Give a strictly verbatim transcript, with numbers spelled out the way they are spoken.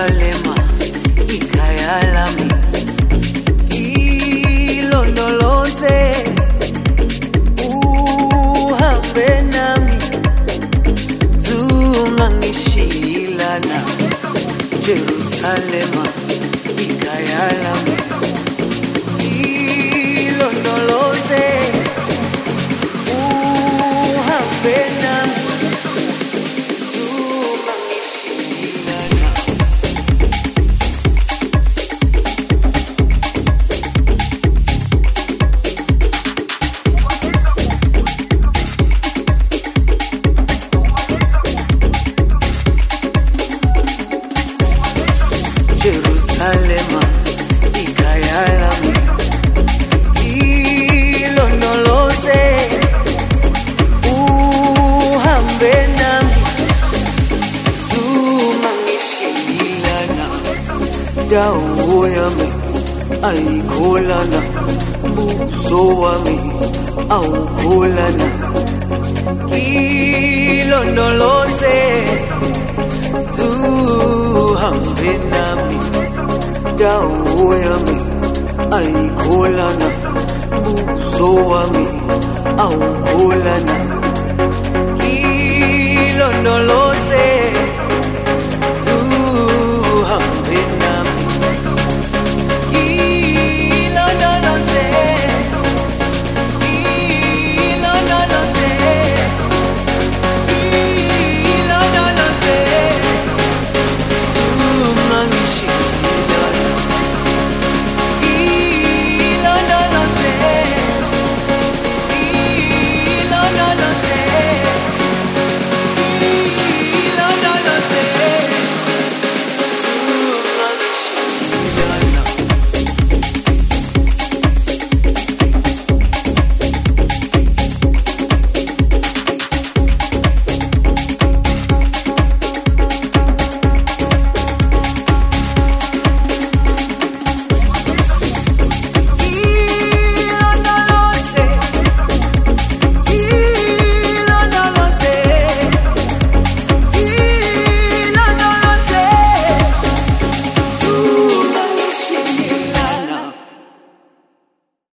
Jerusalema ikhaya lami, ilondoloze uhambe nami, zuma ngishilana. Jerusalema ikhaya lami, ilondoloze uhambe nami, zuma ngishilana. Jerusalema ikhaya lami, ilondoloze uhambe nami, zuma ngishilana. Dawo yami ayikholana, buso wami awukholana, ilondoloze zuhambe nami. Dawo yami ayikholana, buso wami awukholana.